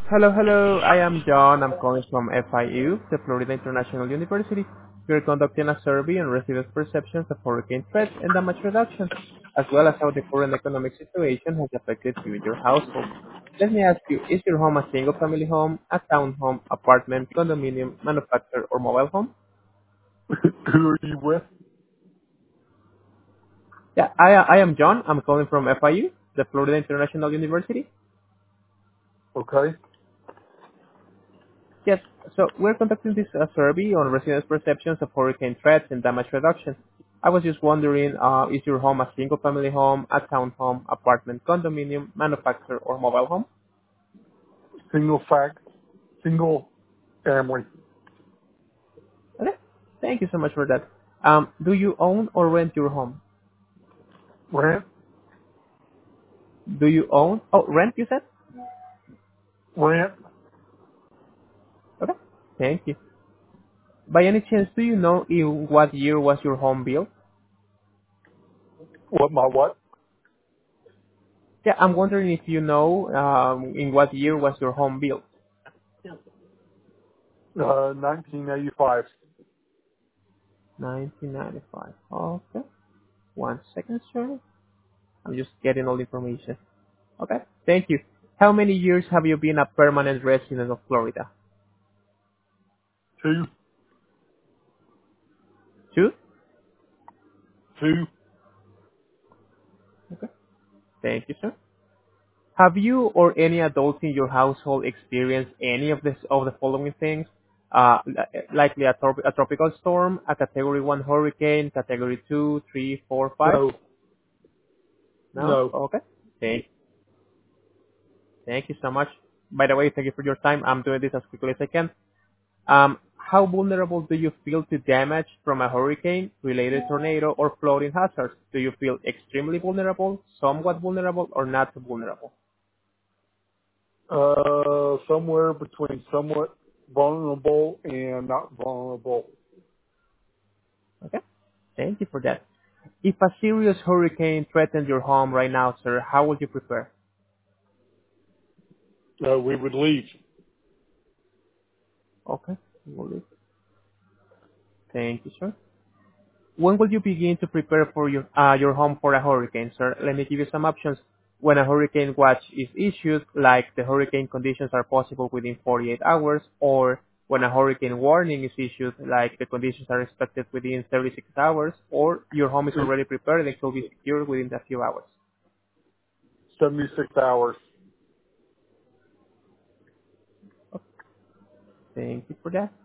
Hello, hello. I am John. I'm calling from FIU, the Florida International University. We're conducting a survey on residents' perceptions of hurricane threats and damage reduction, as well as how the current economic situation has affected you and your household. Let me ask you, is your home a single-family home, a townhome, apartment, condominium, manufactured, or mobile home? Who are you with? Yeah, I am John. I'm calling from FIU, the Florida International University. Okay. Yes. So we're conducting this survey on residents' perceptions of hurricane threats and damage reduction. I was just wondering, is your home a single-family home, a townhome, apartment, condominium, manufactured, or mobile home? Single family. Okay. Thank you so much for that. Do you own or rent your home? Rent, Do you own? Oh, rent, you said? rent, Okay. Thank you. By any chance, do you know in what year was your home built? what, my what? Yeah, I'm wondering if you know in what year was your home built? 1985. 1995. Okay. One second, sir. I'm just getting all the information. Okay. Thank you. How many years have you been a permanent resident of Florida? Two, Two? two, Okay. Thank you, sir. Have you or any adults in your household experienced any of the following things? Likely a tropical storm, a Category 1 hurricane, Category 2, 3, 4, 5? no, No? no. Okay. Thank, thank you so much. By the way, thank you for your time. I'm doing this as quickly as I can. How vulnerable do you feel to damage from a hurricane, related tornado, or flooding hazards? Do you feel extremely vulnerable, somewhat vulnerable, or not so vulnerable? Somewhere between somewhat vulnerable and not vulnerable. Okay, thank you for that. If a serious hurricane threatened your home right now, sir, how would you prepare? We would leave. Okay, will do. Thank you, sir. When will you begin to prepare for your home for a hurricane, sir? Let me give you some options. When a hurricane watch is issued, like the hurricane conditions are possible within 48 hours, or when a hurricane warning is issued, like the conditions are expected within 36 hours, or your home is It's already prepared and it will be secured within a few hours. 76 hours. Thank you for that.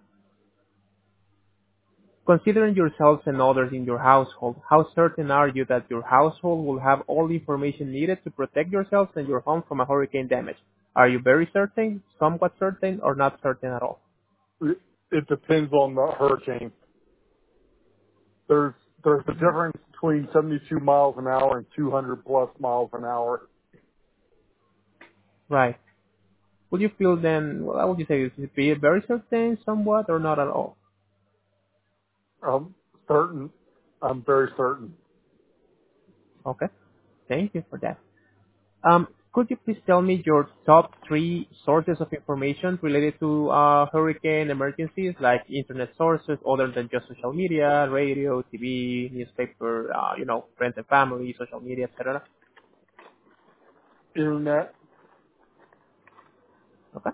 Considering yourselves and others in your household, how certain are you that your household will have all the information needed to protect yourselves and your home from a hurricane damage? Are you very certain, somewhat certain, or not certain at all? It depends on the hurricane. There's, there's a difference between 72 miles an hour and 200 plus miles an hour. Right. Would you feel then, well, how would you say, is it be very certain, somewhat, or not at all? I'm certain. I'm very certain. Okay. Thank you for that. Could you please tell me your top three sources of information related to hurricane emergencies, like internet sources other than just social media, radio, TV, newspaper, friends and family, social media, etc. Internet? Okay.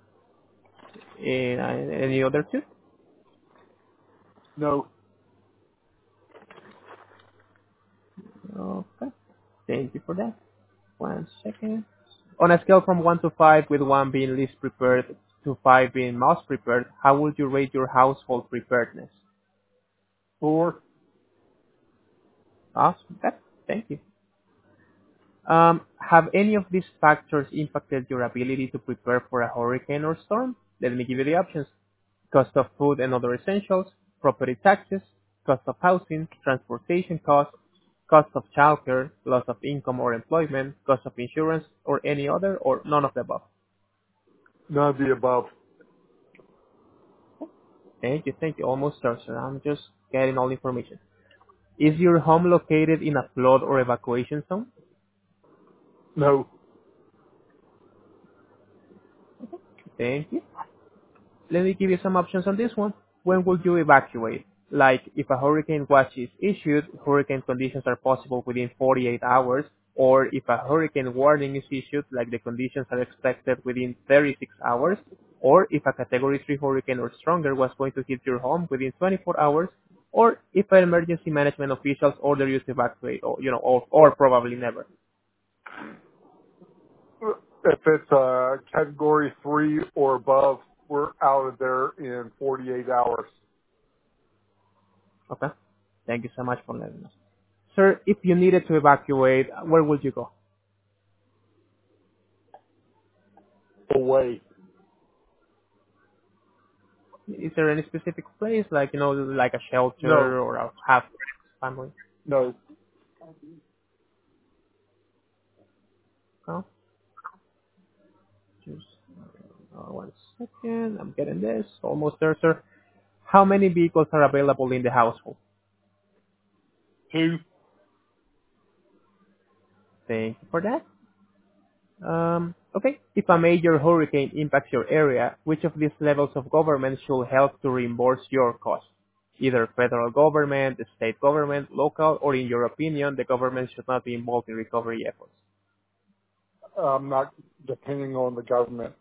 And any other two? No. Okay. Thank you for that. One second. On a scale from 1 to 5, with 1 being least prepared to 5 being most prepared, how would you rate your household preparedness? Four? Awesome. Okay. Thank you. Have any of these factors impacted your ability to prepare for a hurricane or storm? Let me give you the options. Cost of food and other essentials, property taxes, cost of housing, transportation costs, cost of childcare, loss of income or employment, cost of insurance, or any other, or none of the above. None of the above. Thank you, thank you. Almost there, sir. I'm just getting all the information. Is your home located in a flood or evacuation zone? No. Thank you. Let me give you some options on this one. When would you evacuate? Like if a hurricane watch is issued, hurricane conditions are possible within 48 hours, or if a hurricane warning is issued, like the conditions are expected within 36 hours, or if a category 3 hurricane or stronger was going to hit your home within 24 hours, or if an emergency management officials order you to evacuate, or probably never. If it's category 3 or above, we're out of there in 48 hours. Okay? Thank you so much for letting us. Sir, if you needed to evacuate, where would you go? Away. Is there any specific place, like, like a No, shelter or a half family? no. No? Just 1 second. I'm getting this. Almost there, sir. How many vehicles are available in the household? 2, Thank you for that. Okay. If a major hurricane impacts your area, which of these levels of government should help to reimburse your costs? Either federal government, the state government, local, or in your opinion, the government should not be involved in recovery efforts. I'm not depending on the government.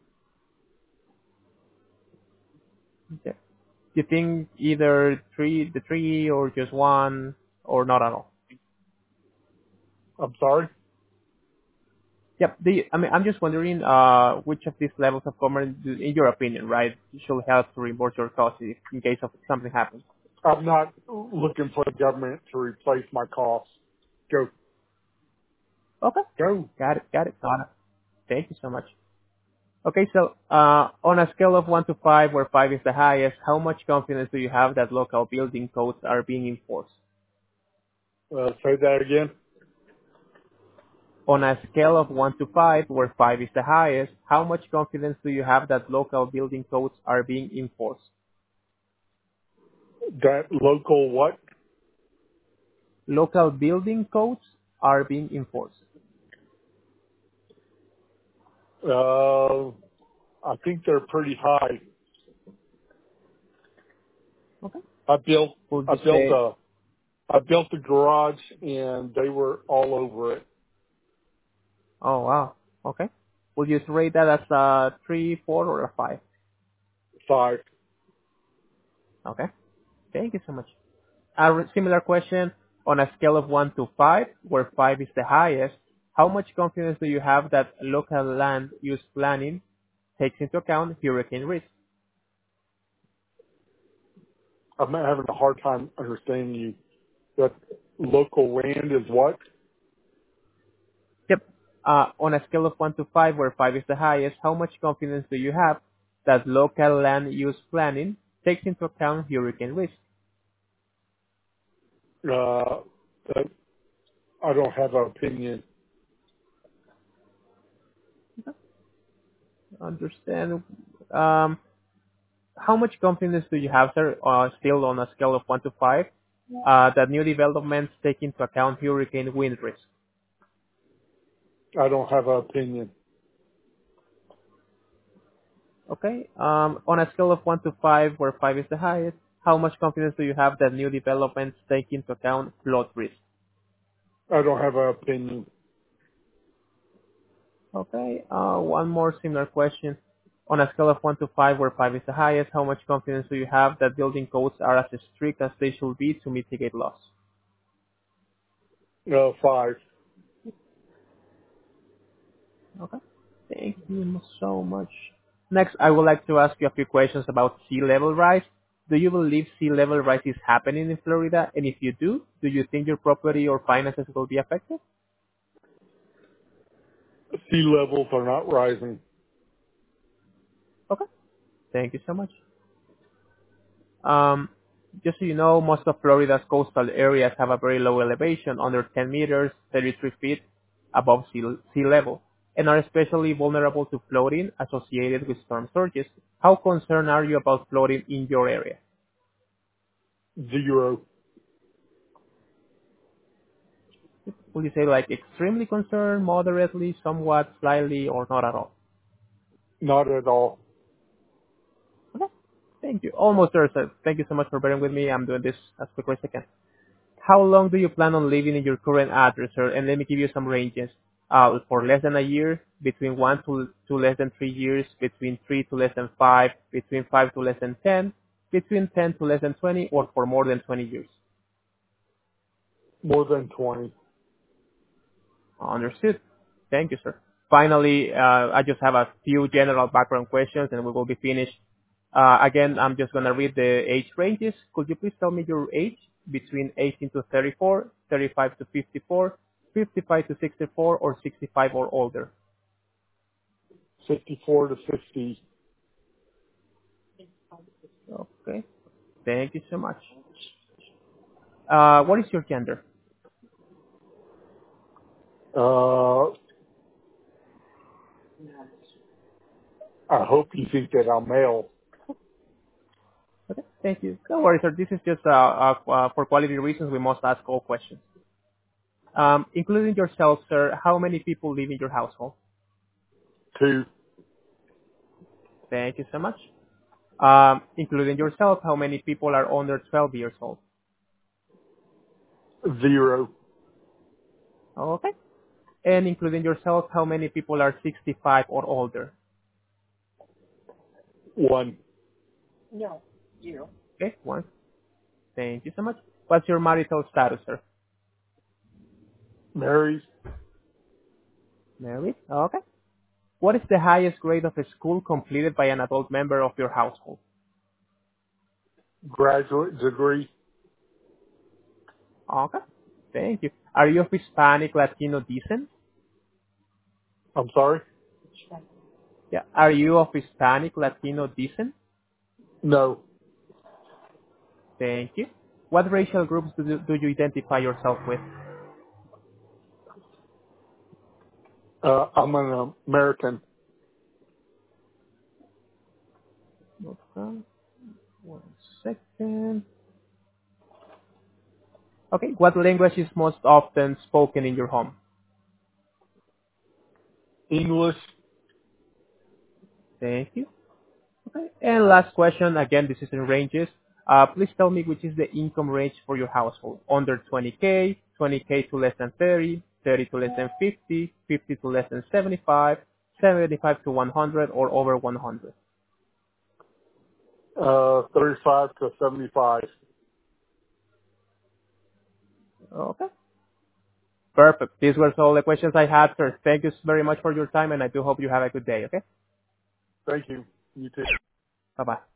Okay. You think either the three, or just one, or not at all? I'm sorry? Yep. I'm just wondering, which of these levels of government, in your opinion, right, should help to reimburse your costs in case of something happens? I'm not looking for the government to replace my costs. Go, Okay. go. Got it. Thank you so much. Okay, so on a scale of 1 to 5, where 5 is the highest, how much confidence do you have that local building codes are being enforced? Say that again. On a scale of 1 to 5, where 5 is the highest, how much confidence do you have that local building codes are being enforced? That local what? Local building codes are being enforced. Uh, I think they're pretty high. Okay. I built, Would I you built say, a, I built a garage and they were all over it. oh wow, okay. Would you rate that as a 3, 4, or a 5? 5. Okay. Thank you so much. Similar question, on a scale of 1 to 5, where 5 is the highest, how much confidence do you have that local land use planning takes into account hurricane risk? I'm having a hard time understanding you. That local land is what? Yep. On a scale of 1 to 5, where 5 is the highest, how much confidence do you have that local land use planning takes into account hurricane risk? That I don't have an opinion. Understand. Um, how much confidence do you have, sir, still on a scale of 1 to 5, that new developments take into account hurricane wind risk? I don't have an opinion. Okay. On a scale of 1 to 5, where 5 is the highest, how much confidence do you have that new developments take into account flood risk? I don't have an opinion. Okay. One more similar question. On a scale of 1 to 5, where 5 is the highest, how much confidence do you have that building codes are as strict as they should be to mitigate loss? 5. Okay. Thank you so much. Next, I would like to ask you a few questions about sea level rise. Do you believe sea level rise is happening in Florida? And if you do you think your property or finances will be affected? Sea levels are not rising. Okay. Thank you so much. Um, just so you know, most of Florida's coastal areas have a very low elevation, under 10 meters, 33 feet above sea level, and are especially vulnerable to flooding associated with storm surges. How concerned are you about flooding in your area? 0. Would you say like extremely concerned, moderately, somewhat, slightly, or not at all? Not at all. Thank you. Almost there, sir. Thank you so much for bearing with me. I'm doing this as quickly as I can. How long do you plan on living in your current address, sir? And let me give you some ranges. For less than a year, between 1 to less than 3 years, between 3 to less than 5, between 5 to less than 10, between 10 to less than 20, or for more than 20 years. More than 20. Understood. Thank you, sir. Finally, I just have a few general background questions, and we will be finished. Again, I'm just going to read the age ranges. Could you please tell me your age between 18 to 34, 35 to 54, 55 to 64, or 65 or older? 64 to 50. Okay. Thank you so much. What is your gender? I hope you think that I'm male. Okay. Thank you. Don't worry, sir. This is just for quality reasons. We must ask all questions. Including yourself, sir, how many people live in your household? 2, Thank you so much. Including yourself, how many people are under 12 years old? 0, Okay. And including yourself, how many people are 65 or older? 1. Okay, one. Thank you so much. What's your marital status, sir? Married, Married. Okay. What is the highest grade of a school completed by an adult member of your household? graduate degree. Okay. Thank you. Are you of Hispanic, Latino descent? I'm sorry? Yeah. Are you of Hispanic, Latino descent? No. Thank you. What racial groups do you identify yourself with? I'm an American. Okay. 1 second. Okay. What language is most often spoken in your home? English, Thank you. Okay. And last question, again, this is in ranges. Please tell me which is the income range for your household. Under 20K, 20K to less than 30, 30 to less than 50, 50 to less than 75, 75 to 100, or over 100. 35 to 75. Okay. Perfect. These were all the questions I had, sir. Thank you very much for your time, and I do hope you have a good day, okay? Thank you. You too. Bye-bye.